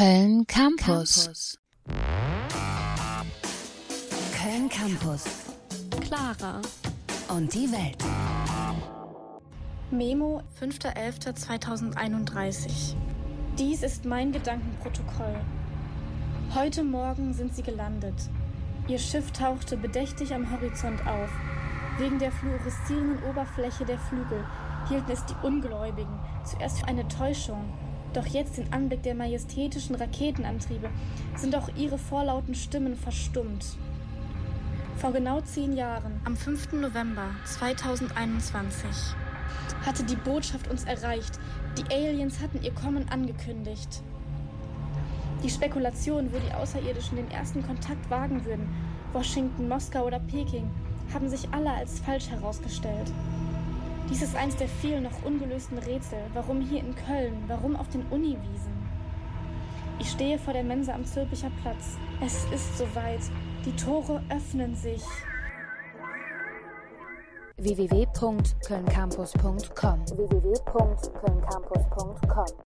Köln Campus. Köln Campus. Clara und die Welt. Memo, 5.11.2031. Dies ist mein Gedankenprotokoll. Heute Morgen sind sie gelandet. Ihr Schiff tauchte bedächtig am Horizont auf. Wegen der fluoreszierenden Oberfläche der Flügel hielten es die Ungläubigen zuerst für eine Täuschung. Doch jetzt im Anblick der majestätischen Raketenantriebe sind auch ihre vorlauten Stimmen verstummt. Vor genau 10 Jahren, am 5. November 2021, hatte die Botschaft uns erreicht. Die Aliens hatten ihr Kommen angekündigt. Die Spekulation, wo die Außerirdischen den ersten Kontakt wagen würden, Washington, Moskau oder Peking, haben sich alle als falsch herausgestellt. Dies ist eins der vielen noch ungelösten Rätsel. Warum hier in Köln? Warum auf den Uniwiesen? Ich stehe vor der Mensa am Zülpicher Platz. Es ist soweit. Die Tore öffnen sich. www.kölncampus.com